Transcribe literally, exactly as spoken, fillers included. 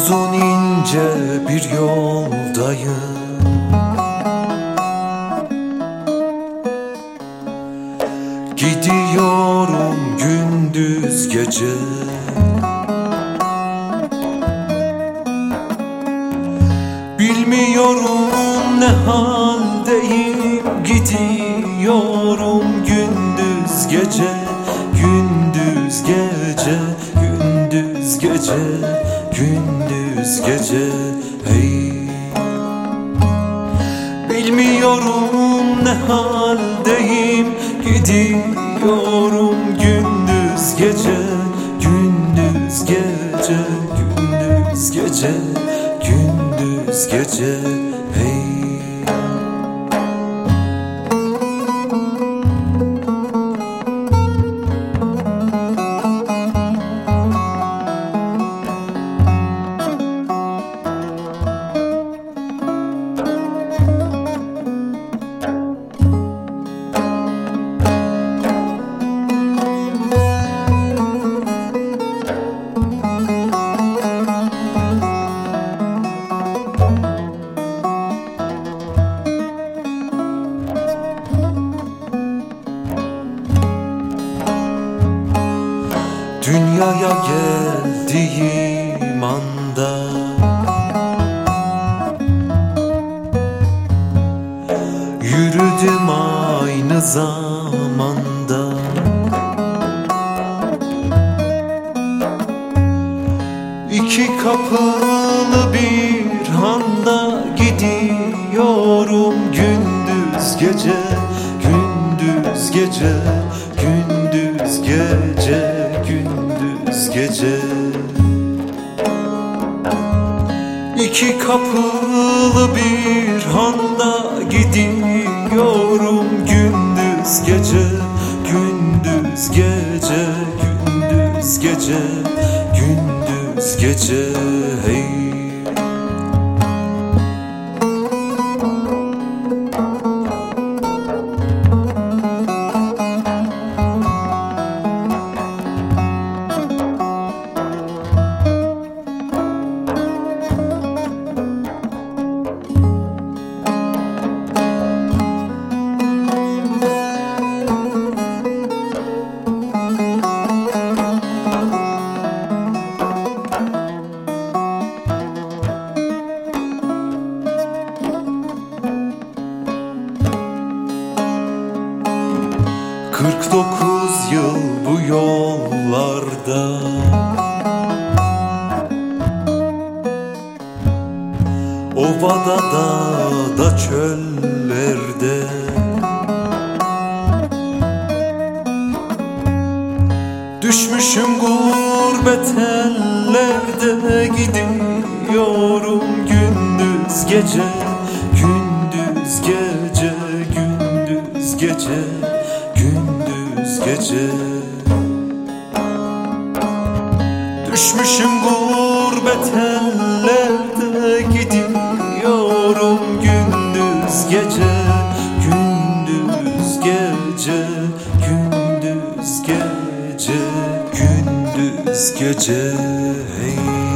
Uzun ince bir yoldayım, gidiyorum gündüz gece. Bilmiyorum ne haldeyim, gidiyorum gündüz gece. Gündüz gece, gündüz gece, gündüz gece, hey. Bilmiyorum ne haldeyim, gidiyorum gündüz gece. Gündüz gece, gündüz gece, gündüz gece, hey. Dünyaya geldiğim anda yürüdüm aynı zamanda. İki kapılı bir handa gidiyorum gündüz gece. Gündüz gece, gündüz gece, gündüz gece. İki kapılı bir handa gidiyorum gündüz gece. Gündüz gece, gündüz gece, gündüz gece, hey. Kırk dokuz yıl bu yollarda, ovada dağda çöllerde. Düşmüşüm gurbet ellerde, gidiyorum gündüz gece. Gündüz gece, gündüz gece, gündüz gece. Düşmüşüm gurbet ellerde, gidiyorum gündüz gece. Gündüz gece, gündüz gece, gündüz gece, hey.